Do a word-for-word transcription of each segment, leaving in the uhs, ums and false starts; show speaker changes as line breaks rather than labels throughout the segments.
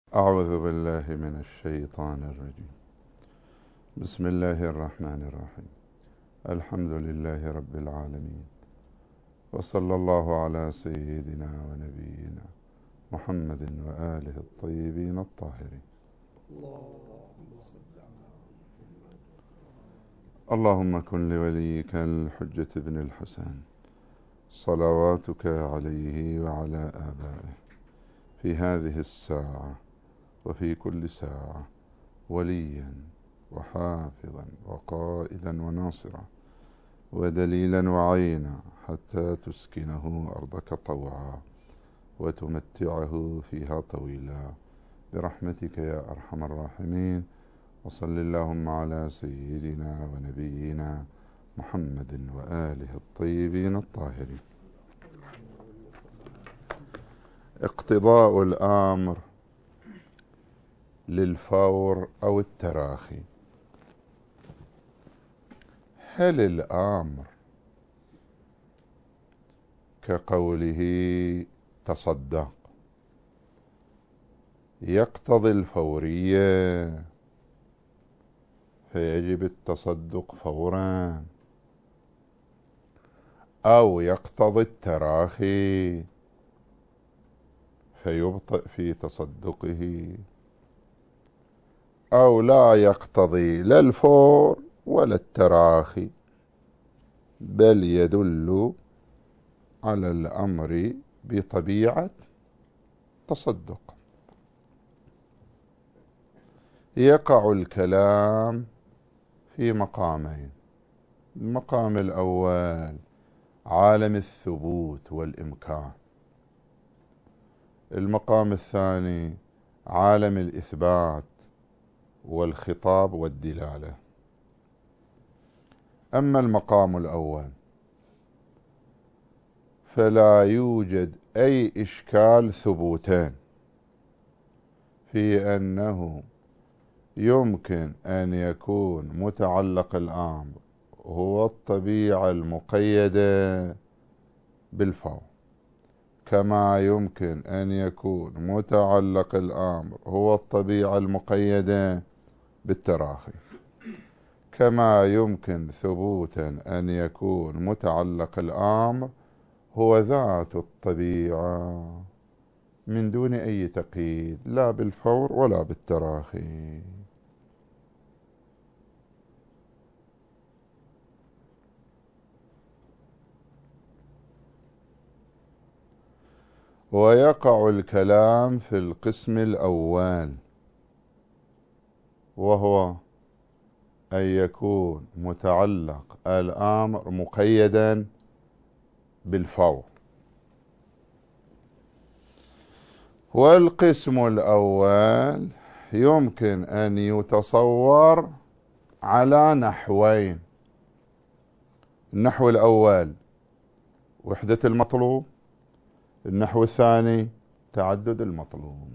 أعوذ بالله من الشيطان الرجيم. بسم الله الرحمن الرحيم. الحمد لله رب العالمين، وصلى الله على سيدنا ونبينا محمد وآله الطيبين الطاهرين. اللهم كن لوليك الحجة بن الحسن صلواتك عليه وعلى آبائه في هذه الساعة وفي كل ساعة وليا وحافظا وقائدا وناصرا ودليلا وعينا، حتى تسكنه أرضك طوعا وتمتعه فيها طويلا برحمتك يا أرحم الراحمين. وصل اللهم على سيدنا ونبينا محمد وآله الطيبين الطاهرين. اقتضاء الأمر للفور أو التراخي. هل الأمر كقوله تصدق يقتضي الفورية فيجب التصدق فورا، أو يقتضي التراخي فيبطئ في تصدقه، أو لا يقتضي لا الفور ولا التراخي، بل يدل على الأمر بطبيعة تصدق. يقع الكلام في مقامين: المقام الأول عالم الثبوت والإمكان، المقام الثاني عالم الإثبات والخطاب والدلالة. أما المقام الأول فلا يوجد أي إشكال ثبوتين في أنه يمكن أن يكون متعلق الأمر هو الطبيعة المقيدة بالفور، كما يمكن أن يكون متعلق الأمر هو الطبيعة المقيدة بالتراخي، كما يمكن ثبوتا أن يكون متعلق الأمر هو ذات الطبيعة من دون أي تقييد، لا بالفور ولا بالتراخي. ويقع الكلام في القسم الأول، وهو أن يكون متعلق الأمر مقيدا بالفور. والقسم الأول يمكن أن يتصور على نحوين: النحو الأول وحدة المطلوب، النحو الثاني تعدد المطلوب.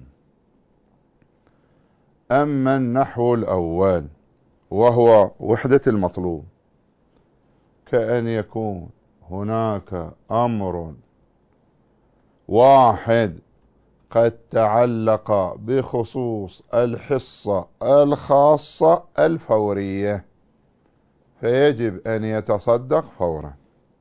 أما النحو الأول وهو وحدة المطلوب، كأن يكون هناك أمر واحد قد تعلق بخصوص الحصة الخاصة الفورية، فيجب أن يتصدق فورا،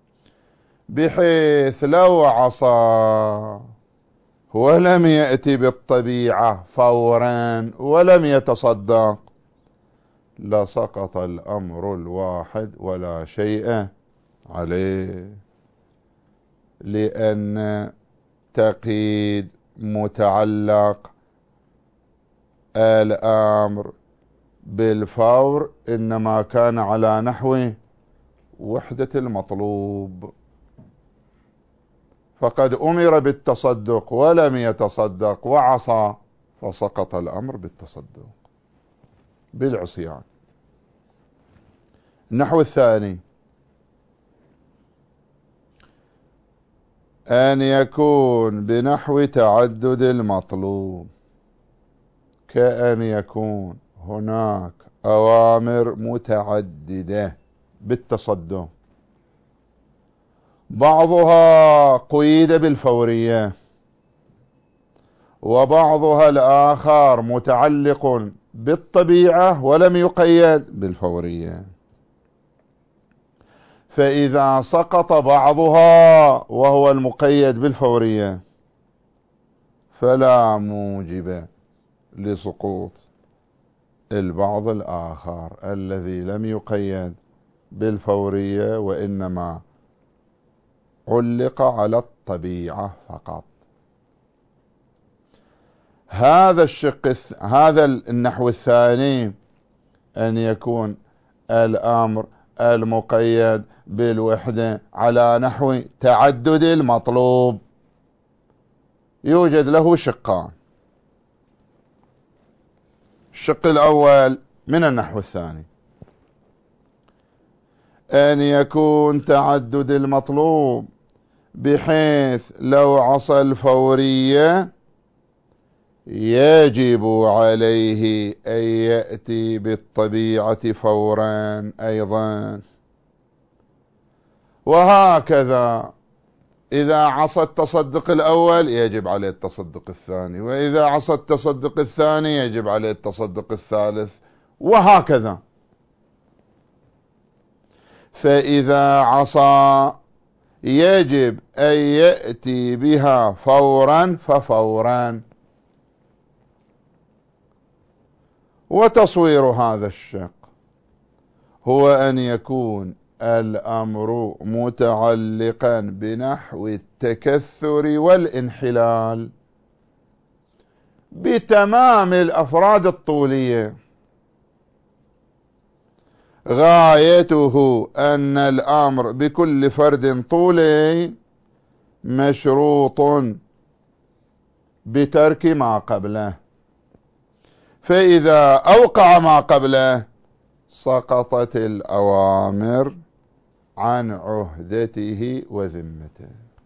بحيث لو عصى ولم يأتي بالطبيعة فورا ولم يتصدق لسقط الأمر الواحد ولا شيء عليه، لأن تقييد متعلق الأمر بالفور إنما كان على نحو وحدة المطلوب، فقد أمر بالتصدق ولم يتصدق وعصى فسقط الأمر بالتصدق بالعصيان. النحو الثاني أن يكون بنحو تعدد المطلوب، كأن يكون هناك أوامر متعددة بالتصدق، بعضها قيد بالفورية، وبعضها الآخر متعلق بالطبيعة ولم يقيد بالفورية. فإذا سقط بعضها وهو المقيد بالفورية فلا موجب لسقوط البعض الآخر الذي لم يقيد بالفورية وإنما علق على الطبيعة فقط. هذا الشق هذا النحو الثاني أن يكون الأمر المقيد بالوحدة على نحو تعدد المطلوب يوجد له شقان. الشق الأول من النحو الثاني أن يكون تعدد المطلوب بحيث لو عصى الفورية يجب عليه أن يأتي بالطبيعة فورا أيضا، وهكذا إذا عصى التصدق الأول يجب عليه التصدق الثاني، وإذا عصى التصدق الثاني يجب عليه التصدق الثالث، وهكذا. فإذا عصى يجب أن يأتي بها فورا ففورا. وتصوير هذا الشق هو أن يكون الأمر متعلقا بنحو التكثر والانحلال بتمام الأفراد الطولية، غايته أن الأمر بكل فرد طولي مشروط بترك ما قبله، فإذا أوقع ما قبله سقطت الأوامر عن عهدته وذمته.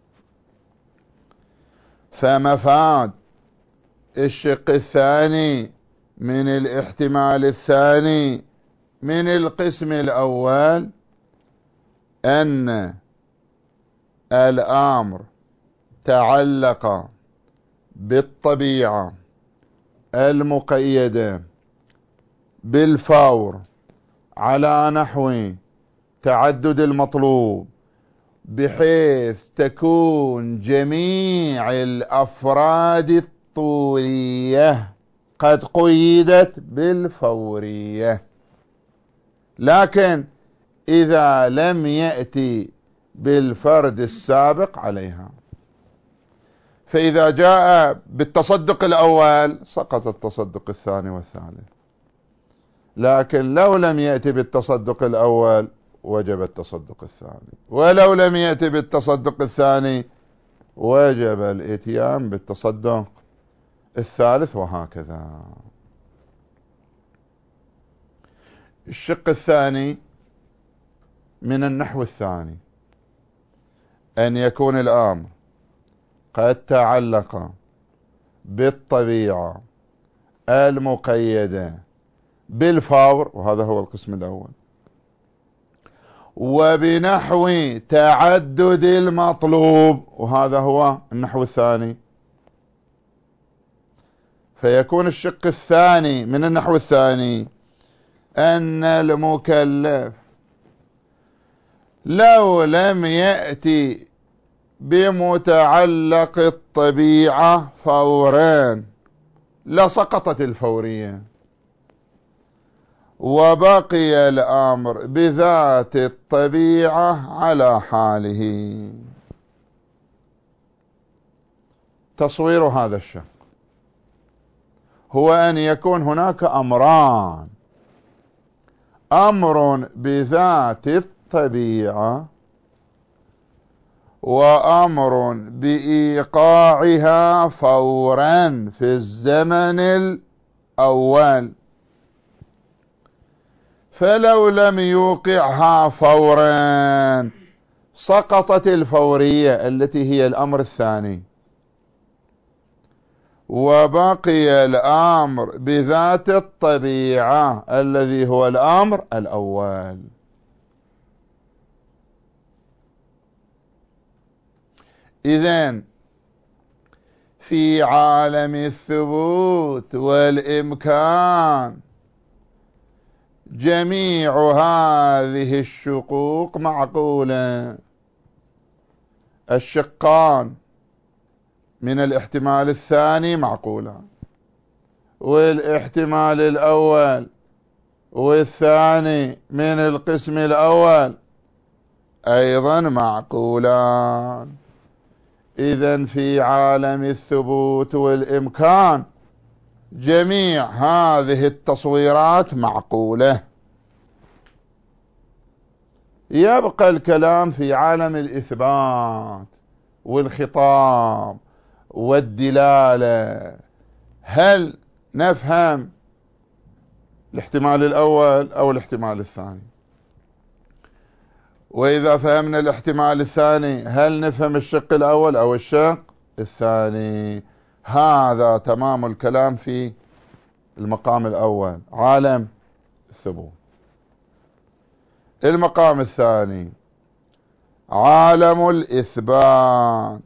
فمفاد الشق الثاني من الاحتمال الثاني من القسم الأول أن الأمر تعلق بالطبيعة المقيدة بالفور على نحو تعدد المطلوب بحيث تكون جميع الأفراد الطولية قد قيدت بالفورية، لكن إذا لم يأتي بالفرد السابق عليها، فإذا جاء بالتصدق الأول سقط التصدق الثاني والثالث، لكن لو لم يأتي بالتصدق الأول وجب التصدق الثاني، ولو لم يأتي بالتصدق الثاني وجب الاتيان بالتصدق الثالث، وهكذا. الشق الثاني من النحو الثاني أن يكون الأمر قد تعلق بالطبيعة المقيدة بالفور، وهذا هو القسم الأول، وبنحو تعدد المطلوب، وهذا هو النحو الثاني. فيكون الشق الثاني من النحو الثاني أن المكلف لو لم يأتي بمتعلق الطبيعة فورا لسقطت الفورية، وبقي الأمر بذات الطبيعة على حاله. تصوير هذا الشق هو أن يكون هناك أمران: أمر بذات الطبيعة، وأمر بإيقاعها فورا في الزمن الأول. فلو لم يوقعها فورا سقطت الفورية التي هي الأمر الثاني، وبقي الأمر بذات الطبيعة الذي هو الأمر الأول. إذن في عالم الثبوت والإمكان جميع هذه الشقوق معقولة. الشقان من الاحتمال الثاني معقولان، والاحتمال الأول والثاني من القسم الأول أيضا معقولان. إذن في عالم الثبوت والإمكان جميع هذه التصويرات معقولة. يبقى الكلام في عالم الإثبات والخطاب والدلالة. هل نفهم الاحتمال الأول أو الاحتمال الثاني؟ وإذا فهمنا الاحتمال الثاني هل نفهم الشق الأول أو الشق الثاني؟ هذا تمام الكلام في المقام الأول عالم الثبوت. المقام الثاني عالم الإثبات،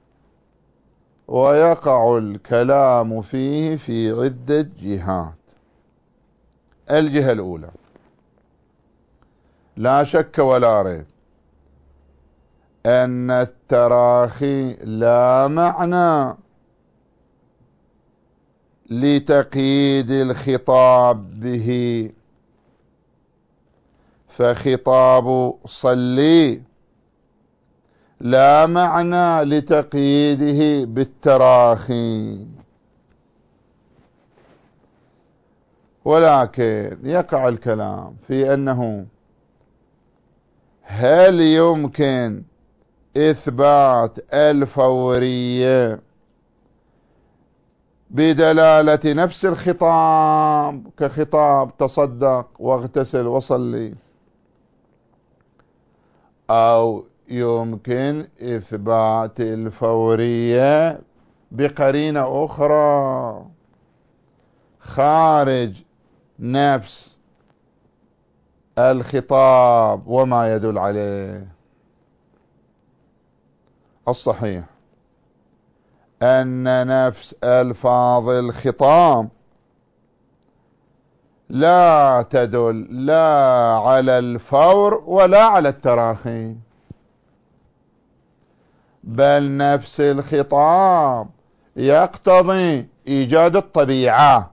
ويقع الكلام فيه في عدة جهات. الجهة الأولى لا شك ولا ريب أن التراخي لا معنى لتقييد الخطاب به، فخطاب صلي لا معنى لتقييده بالتراخي، ولكن يقع الكلام في أنه هل يمكن إثبات الفورية بدلالة نفس الخطاب كخطاب تصدق واغتسل وصلي، أو يمكن إثبات الفورية بقرينة أخرى خارج نفس الخطاب وما يدل عليه؟ الصحيح أن نفس ألفاظ الخطاب لا تدل لا على الفور ولا على التراخي، بل نفس الخطاب يقتضي إيجاد الطبيعة.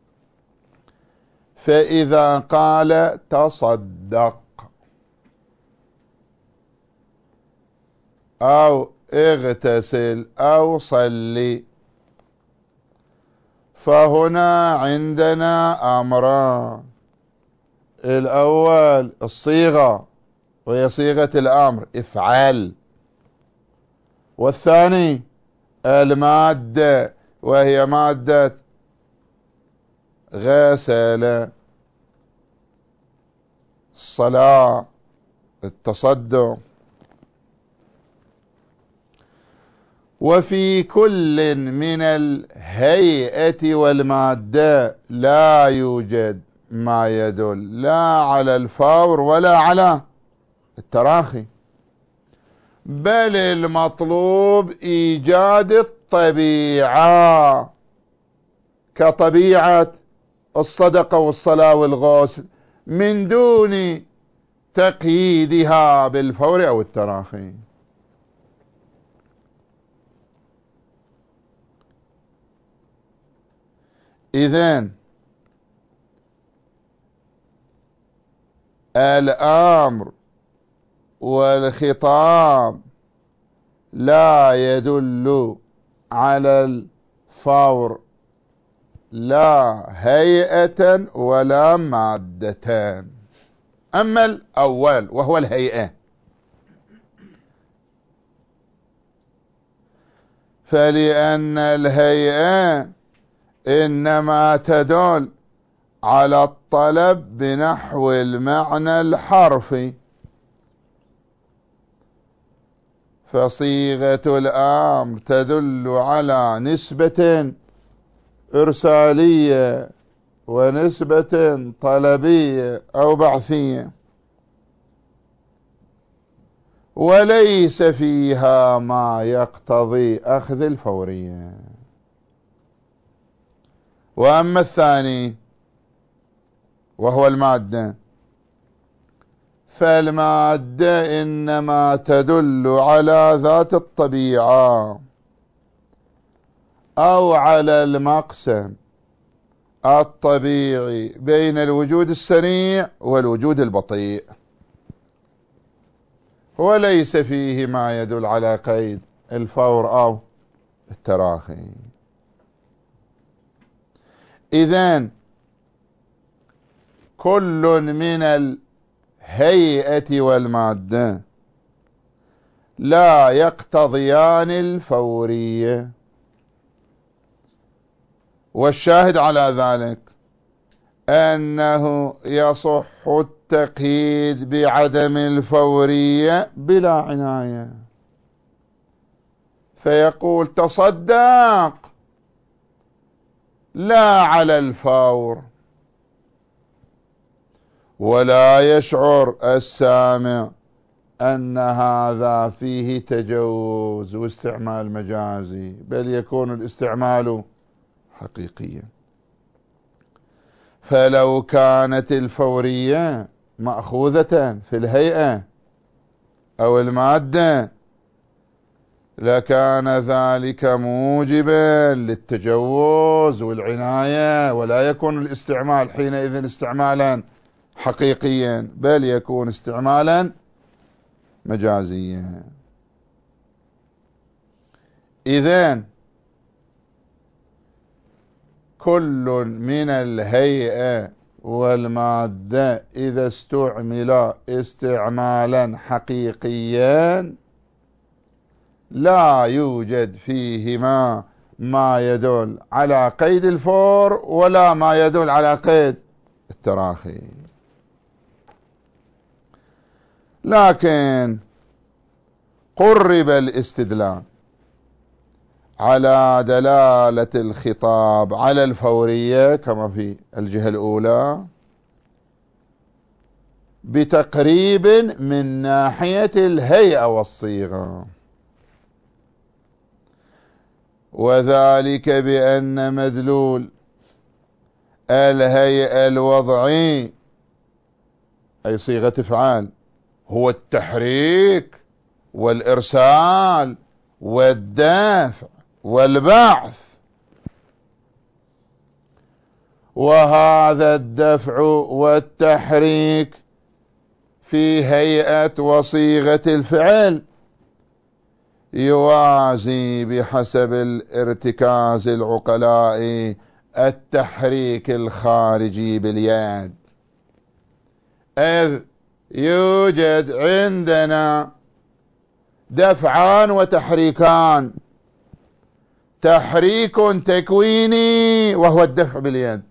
فإذا قال تصدق أو اغتسل أو صلي، فهنا عندنا أمران: الأول الصيغة وهي صيغة الأمر افعل، والثاني المادة وهي مادة غسل، الصلاة، التصدق. وفي كل من الهيئة والمادة لا يوجد ما يدل لا على الفور ولا على التراخي، بل المطلوب إيجاد الطبيعة كطبيعة الصدقة والصلاة والغسل من دون تقييدها بالفور أو التراخي. إذن الأمر والخطاب لا يدل على الفور لا هيئة ولا مادة. أما الأول وهو الهيئة فلأن الهيئة إنما تدل على الطلب بنحو المعنى الحرفي، فصيغة الأمر تدل على نسبة إرسالية ونسبة طلبية أو بعثية، وليس فيها ما يقتضي أخذ الفورية. وأما الثاني وهو المادة، فالمادة إنما تدل على ذات الطبيعة أو على المقسم الطبيعي بين الوجود السريع والوجود البطيء، وليس فيه ما يدل على قيد الفور أو التراخي. إذن كل من الهيئة والمادة لا يقتضيان الفورية، والشاهد على ذلك أنه يصح التقييد بعدم الفورية بلا عناية، فيقول تصدق لا على الفور، ولا يشعر السامع أن هذا فيه تجوز واستعمال مجازي، بل يكون الاستعمال حقيقيا. فلو كانت الفورية مأخوذة في الهيئة أو المادة لكان ذلك موجبا للتجوز والعناية، ولا يكون الاستعمال حينئذ استعمالا حقيقيا، بل يكون استعمالا مجازيا. إذن كل من الهيئة والمادة إذا استعمل استعمالا حقيقيا لا يوجد فيهما ما يدل على قيد الفور ولا ما يدل على قيد التراخي. لكن قرب الاستدلال على دلالة الخطاب على الفورية كما في الجهة الأولى بتقريب من ناحية الهيئة والصيغة، وذلك بأن مدلول الهيئة الوضعي أي صيغة افعال هو التحريك والإرسال والدفع والبعث، وهذا الدفع والتحريك في هيئة وصيغة الفعل يوازي بحسب الارتكاز العقلاء التحريك الخارجي باليد، إذ يوجد عندنا دفعان وتحريكان، تحريك تكويني وهو الدفع باليد،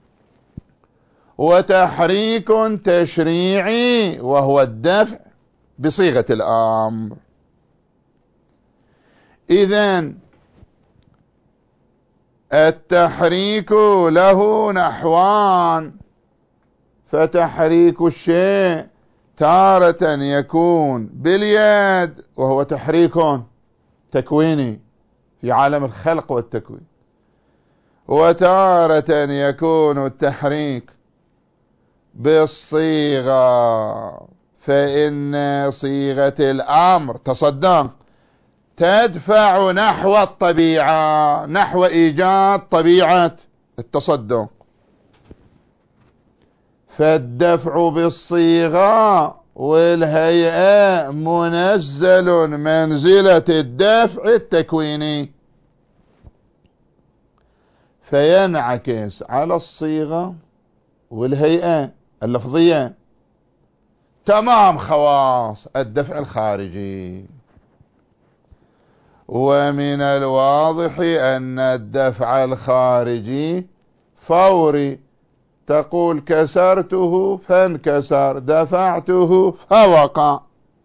وتحريك تشريعي وهو الدفع بصيغة الأمر. إذن التحريك له نحوان، فتحريك الشيء تارة يكون باليد وهو تحريك تكويني في عالم الخلق والتكوين، وتارة يكون التحريك بالصيغة، فإن صيغة الأمر تصدق تدفع نحو الطبيعة، نحو إيجاد طبيعة التصدق، فالدفع بالصيغة والهيئة منزل منزلة الدفع التكويني، فينعكس على الصيغة والهيئة اللفظية تمام خواص الدفع الخارجي. ومن الواضح أن الدفع الخارجي فوري، تقول كسرته فانكسر، دفعته فوقع،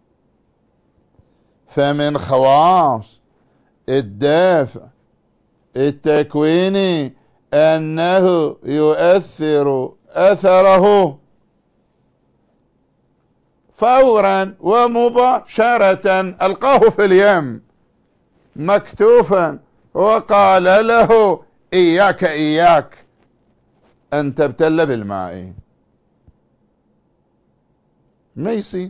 فمن خواص الدفع التكويني أنه يؤثر أثره فورا ومباشرة ألقاه في اليم مكتوفا وقال له إياك إياك أن تبتل بالماء. ما يصير.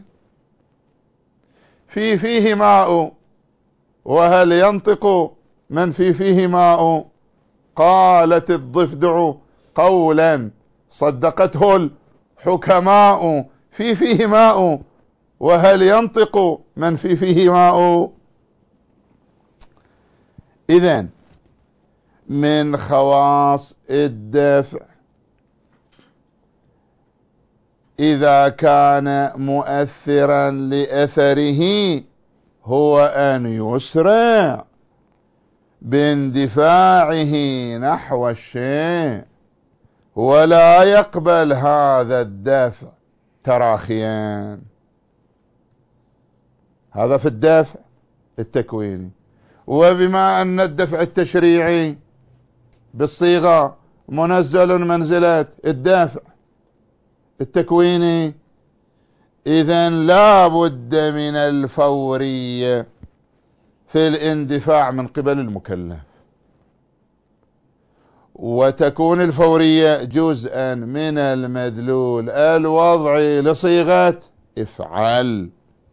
في فيه ماء، وهل ينطق من في فيه ماء؟ قالت الضفدع قولا صدقته الحكماء، في فيه ماء وهل ينطق من في فيه ماء. إذن من خواص الدفع إذا كان مؤثرا لأثره هو أن يسرع باندفاعه نحو الشيء، ولا يقبل هذا الدفع تراخيا. هذا في الدفع التكويني. وبما أن الدفع التشريعي بالصيغة منزل منزلة الدافع التكويني، إذن لا بد من الفورية في الاندفاع من قبل المكلف، وتكون الفورية جزءا من المدلول الوضعي لصيغة افعل.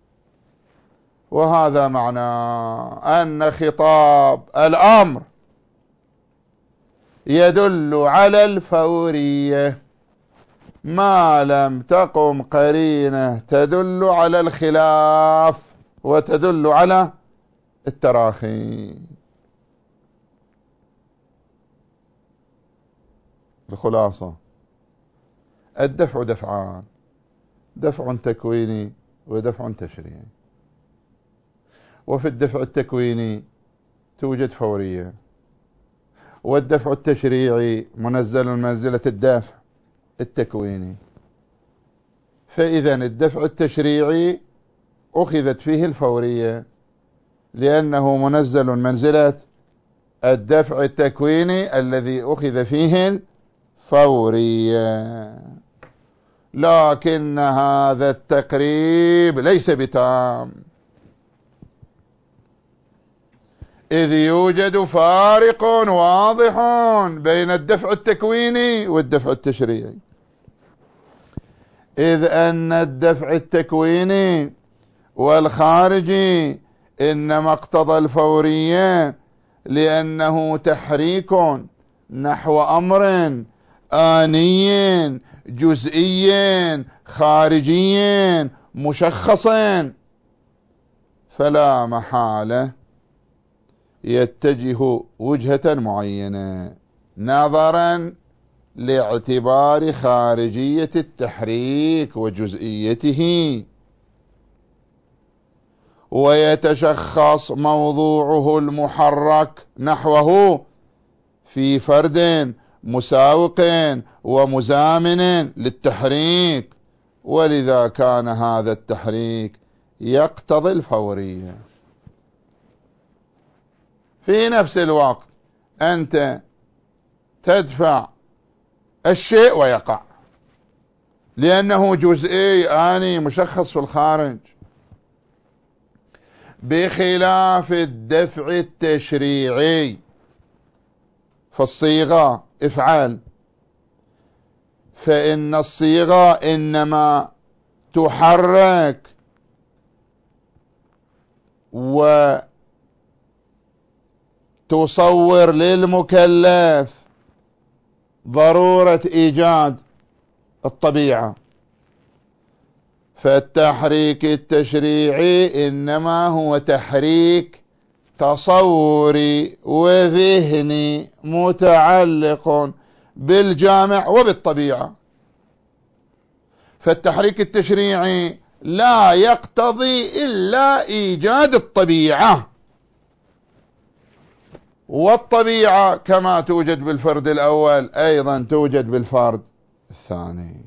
وهذا معنى أن خطاب الأمر يدل على الفورية ما لم تقم قرينة تدل على الخلاف وتدل على التراخي. الخلاصة: الدفع دفعان، دفع تكويني ودفع تشريعي. وفي الدفع التكويني توجد فورية، والدفع التشريعي منزل من منزلة الدافع التكويني. فإذا الدفع التشريعي أخذت فيه الفورية لأنه منزل من منزلة الدفع التكويني الذي أخذ فيه الفورية. لكن هذا التقريب ليس بتام، إذ يوجد فارق واضح بين الدفع التكويني والدفع التشريعي، إذ أن الدفع التكويني والخارجي إنما اقتضى الفورية لأنه تحريك نحو أمر آني جزئي خارجي مشخص، فلا محالة يتجه وجهة معينة نظرا لاعتبار خارجية التحريك وجزئيته، ويتشخص موضوعه المحرك نحوه في فرد مساوق ومزامن للتحريك، ولذا كان هذا التحريك يقتضي الفورية. في نفس الوقت أنت تدفع الشيء ويقع لأنه جزئي آني مشخص في الخارج، بخلاف الدفع التشريعي فالصيغة افعل، فإن الصيغة إنما تحرك وتصور للمكلف ضرورة إيجاد الطبيعة، فالتحريك التشريعي إنما هو تحريك تصوري وذهني متعلق بالجامع وبالطبيعة، فالتحريك التشريعي لا يقتضي إلا إيجاد الطبيعة، والطبيعة كما توجد بالفرد الأول أيضا توجد بالفرد الثاني.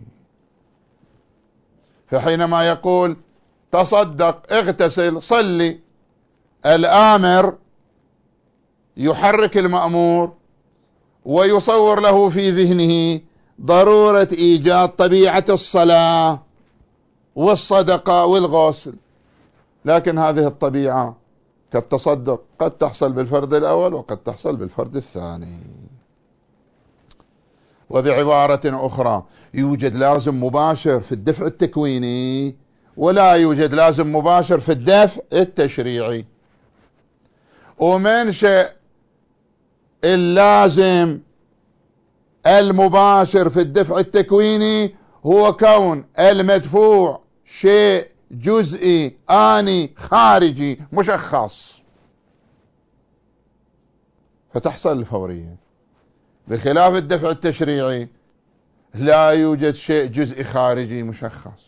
فحينما يقول تصدق اغتسل صلي، الآمر يحرك المأمور ويصور له في ذهنه ضرورة إيجاد طبيعة الصلاة، والصدقة والغسل، لكن هذه الطبيعة كالتصدق قد تحصل بالفرد الأول وقد تحصل بالفرد الثاني. وبعبارة أخرى يوجد لازم مباشر في الدفع التكويني ولا يوجد لازم مباشر في الدفع التشريعي. ومنشأ اللازم المباشر في الدفع التكويني هو كون المدفوع شيء جزئي آني خارجي مشخص، فتحصل الفورية. بخلاف الدفع التشريعي لا يوجد شيء جزئي خارجي مشخص،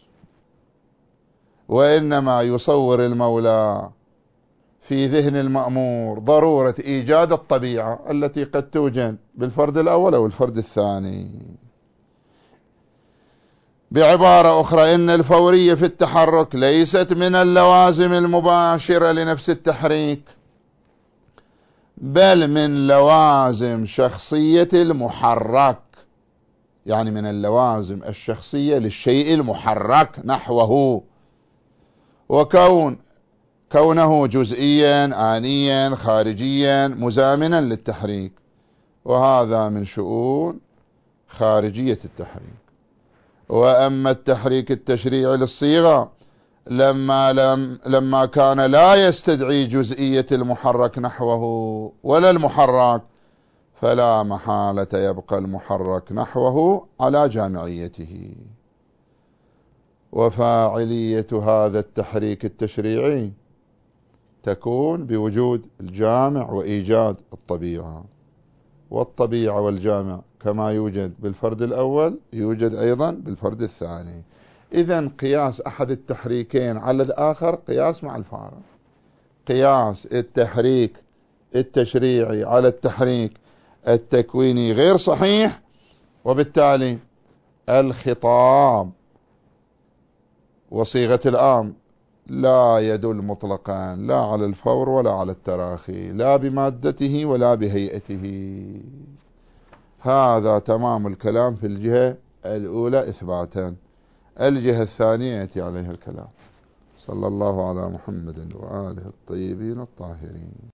وإنما يصور المولى في ذهن المأمور ضرورة إيجاد الطبيعة التي قد توجد بالفرد الأول أو الفرد الثاني. بعبارة أخرى إن الفورية في التحرك ليست من اللوازم المباشرة لنفس التحريك، بل من لوازم شخصية المحرك، يعني من اللوازم الشخصية للشيء المحرك نحوه، وكون كونه جزئيا آنيا خارجيا مزامنا للتحريك، وهذا من شؤون خارجية التحريك. وأما التحريك التشريعي للصيغة لما, لم لما كان لا يستدعي جزئية المحرك نحوه ولا المحرك، فلا محالة يبقى المحرك نحوه على جامعيته. وفاعلية هذا التحريك التشريعي تكون بوجود الجامع وإيجاد الطبيعة، والطبيعة والجامع كما يوجد بالفرد الأول يوجد أيضا بالفرد الثاني. إذن قياس أحد التحريكين على الآخر قياس مع الفارق. قياس التحريك التشريعي على التحريك التكويني غير صحيح، وبالتالي الخطاب وصيغة الآمر لا يدل مطلقا لا على الفور ولا على التراخي، لا بمادته ولا بهيئته. هذا تمام الكلام في الجهة الأولى إثباتا. الجهة الثانية يأتي عليها الكلام. صلى الله على محمد وآله الطيبين الطاهرين.